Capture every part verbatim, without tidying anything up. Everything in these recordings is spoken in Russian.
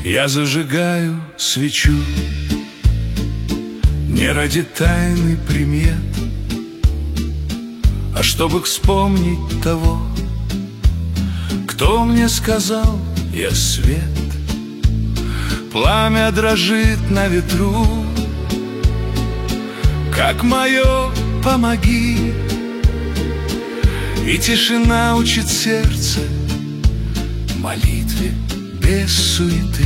Я зажигаю свечу не ради тайны примет, а чтобы вспомнить того, кто мне сказал: я свет. Пламя дрожит на ветру, как мое «помоги». И тишина учит сердце молитве без суеты.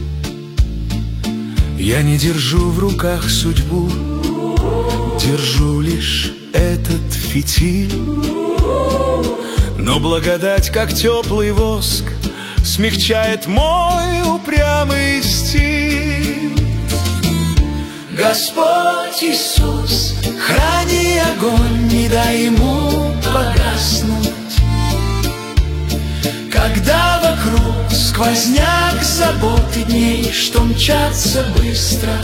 Я не держу в руках судьбу, держу лишь этот фитиль. Но благодать, как теплый воск, смягчает мой упрямый стиль. Господь Иисус, храни огонь, не дай ему погаснуть. Когда вокруг сквозняк забот и дней, что мчатся быстро,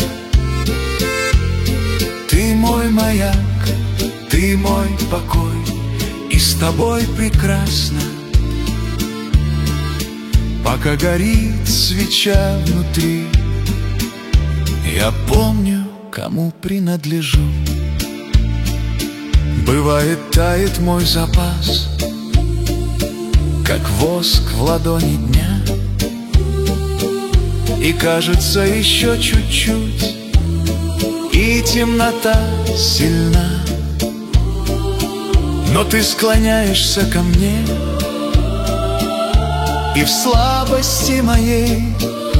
Ты мой маяк, Ты мой покой, и с тобой прекрасно. Пока горит свеча внутри, я помню, кому принадлежу. Бывает, тает мой запас, как воск в ладони дня, и кажется еще чуть-чуть, и темнота сильна. Но ты склоняешься ко мне, и в слабости моей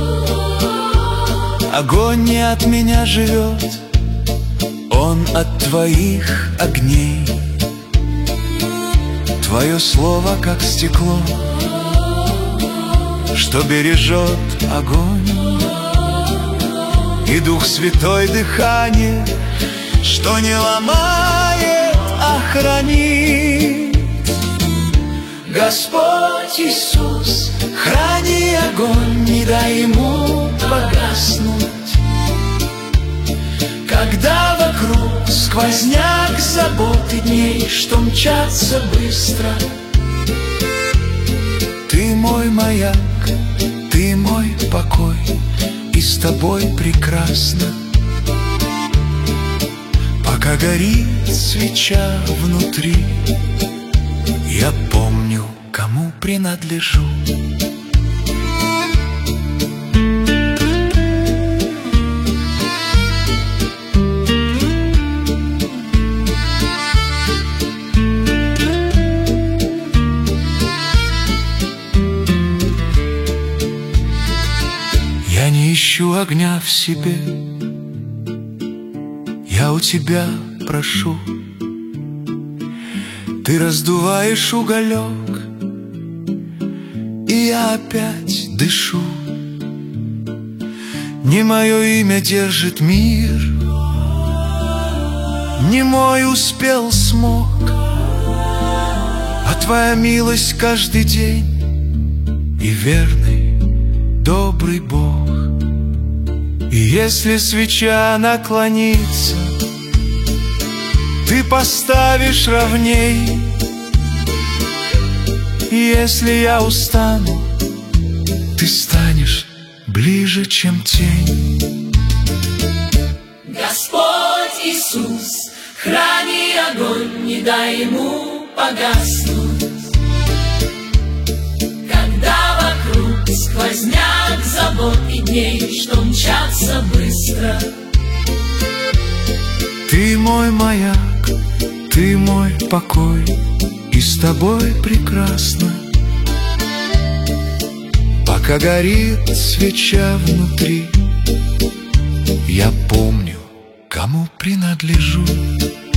огонь не от меня живет, он от твоих огней. Твое слово, как стекло, что бережет огонь, и Дух Святой дыхание, что не ломает, а хранит. Господь Иисус, храни огонь, не дай ему погаснуть. Когда вокруг сквозняк забот и дней, что мчатся быстро, Ты мой маяк, Ты мой покой, и с тобой прекрасно. Пока горит свеча внутри, я помню, кому принадлежу. Я не ищу огня в себе, я у тебя прошу. Ты раздуваешь уголек, и я опять дышу. Не мое имя держит мир, не мой успел смог, а твоя милость каждый день и верный, добрый Бог. И если свеча наклонится, ты поставишь ровней. И если я устану, ты станешь ближе, чем тень. Господь Иисус, храни огонь, не дай ему погаснуть. Когда вокруг сквозняк забот и дней, что мчатся быстро, Ты мой маяк, Ты мой покой, и с тобой прекрасно. Пока горит свеча внутри, я помню, кому принадлежу.